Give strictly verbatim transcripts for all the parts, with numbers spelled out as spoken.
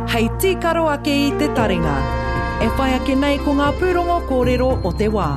Hei tīkaro ake i te taringa. E whai ake nei ko ngā pūrongo kōrero o te wā.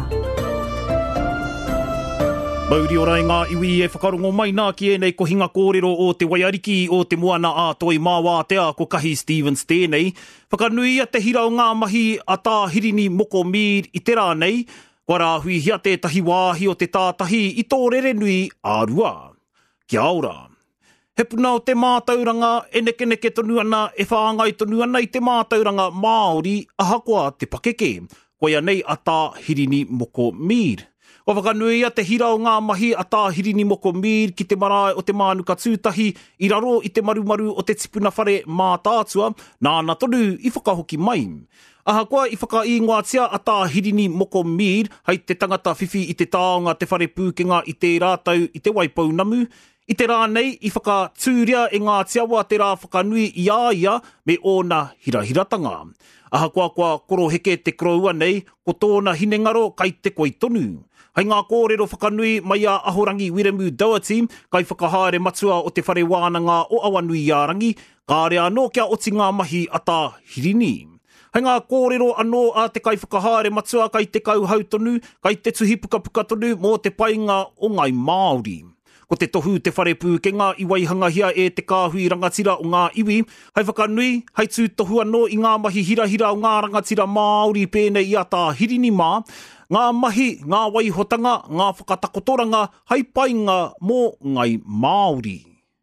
Mauri o rai ngā iwi e whakarongo mai nā ki e nei ko hinga kōrero o te waiariki o te moana a toi māwā tea ko kahi Stevens tēnei. Whakanui a te hira o ngā mahi a tā hirini moko mir i te rā nei. Kua rā hui hia te tahi wāhi o te tātahi i tō rere nui ārua. Kia ora. He puna o te mātauranga e neke neke tonu ana e whaangai tonu ana i te mātauranga Māori a hakoa te pakeke. Koia nei a tā hirini moko mir. Kua whakanui a te hira o ngā mahi a tā hirini moko mir ki te marae o te mānuka tūtahi i raro i te marumaru o te tipuna whare mātātua, nāna tonu i whakahoki mai. Aha koa i whaka i ngoatia a tā hirini moko mir, hei te tangata whiwhi i te taonga te whare pūkenga i te rātau i te waipaunamu. I te rā nei, i whaka tūria e ngā tiawa te rā whakanui i a ia me ōna hirahiratanga. Aha koa koa koro heke te kroua nei, ko tōna hinengaro kai te koitonu. Hei ngā kōrero whakanui mai a Ahorangi Wiremu Doherty, kai whakahaere matua o te whare wānanga o Awanui Iarangi, ka rea anō kia oti ngā mahi a tā hirini. Hei ngā kōrero anō a te kai whakahaere matua kai te kauhau tonu, kai te tuhi pukapuka tonu mō te painga o ngai Māori. Ko te tohu te whare pūkenga i waihangahia e te kāhui rangatira o ngā iwi, hei whakanui, hei tū tohu anō i ngā mahi hirahira o ngā rangatira Māori pēnei i a tā hirini mā, ngā mahi, ngā waihotanga, ngā whakatakotoranga, hei painga mō ngai Māori.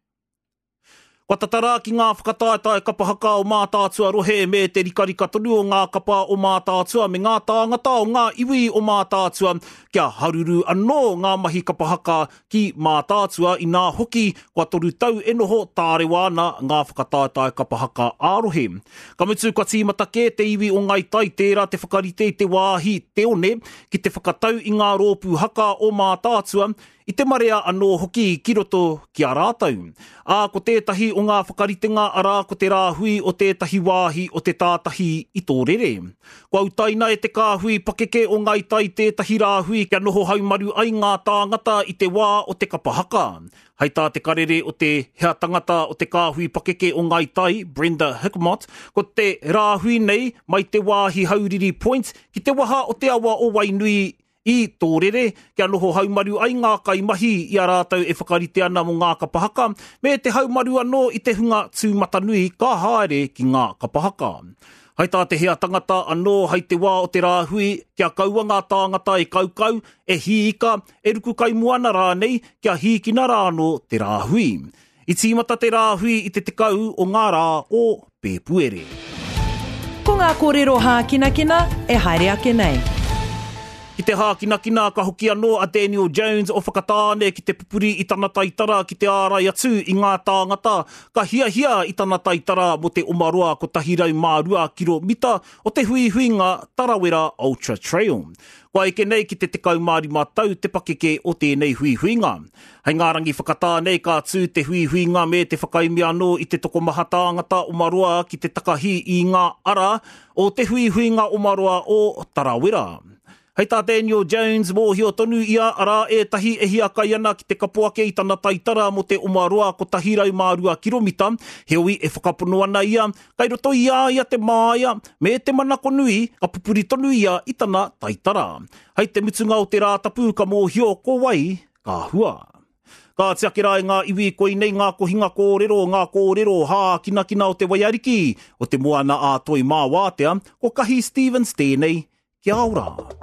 Kua tatara ki ngā whakataetae kapahaka o mātātua rohe me te rikarika tonu o ngā kapa o mātātua me ngā tāngata o ngā iwi o mātātua kia haruru anō ngā mahi kapahaka ki mātātua i ngā hoki kua toru tau e noho tāre wana ngā whakataetae kapahaka ārohe. Ka mutu kua tīmata ke te iwi o ngai tai tērā te whakarite i te wāhi te one ki te whakatau i ngā rōpū haka o mātātua i te marea anō hoki ki roto ki a rātau. Ā, ko tētahi o ngā whakaritenga arā ko te rāhui o tētahi wāhi o te tātahi i tō rere. Kua utaina e te kāhui pakeke o ngai tai tētahi rāhui kia noho haumaru ai ngā tāngata i te wā o te kapahaka. Hei tā te karere o te hea tangata o te kāhui pakeke o ngai tai, Brenda Hickmott, ko te rāhui nei mai te wāhi hauriri point ki te waha o te awa o Wainui i tō rere, kia noho haumaru ai ngā kaimahi i a rātau e whakarite ana mo ngā kapahaka, me te haumaru anō i te hunga tūmatanui ka haere ki ngā kapahaka. Hei tā te hea tangata anō hei te wā o te rāhui, kia kaua ngā tāngata e kaukau, e hiika, e ruku kaimuana rānei, kia hīkina rāno te rāhui. I tīmata te rāhui i te tekau o ngā rā o Pēpuere. Ko ngā kōrero hākinakina e haere ake nei. Ki te hākinakina ka hoki anō a Daniel Jones o whakatāne ki te pupuri i tana taitara ki te ārai atu i ngā tāngata. Ka hia hia i tana taitara mo te omaroa ko tahirau mārua kilomita o te hui huinga Tarawera Ultra Trail. Kua eke nei ki te tekau Māori mātau te pakeke o tēnei hui huinga. Hei ngā rangi whakatāne ka tū te hui huinga me te whakaimi anō i te toko maha tāngata omaroa ki te takahi i ngā ara o te hui huinga omaroa o Tarawera. Hei tā Daniel Jones mōhio tonu ia ara e tahi e hia kai ana ki te kapuake i tana taitara mo te omaroa ko tahirau mārua kilomita. Heoi e whakapono ana ia, kai roto ia ia te māia, me te manako nui, ka pupuri tonu ia i tana taitara. Hei te mutunga o te rātapu ka mōhio ko wai, ka hua. Ka tiakera e ngā iwi koi nei ngā kohinga kōrero, ngā kōrero hā kina kina o te waiariki, o te moana a toi mā wātea, ko kahi Stevens tēnei, kia ora.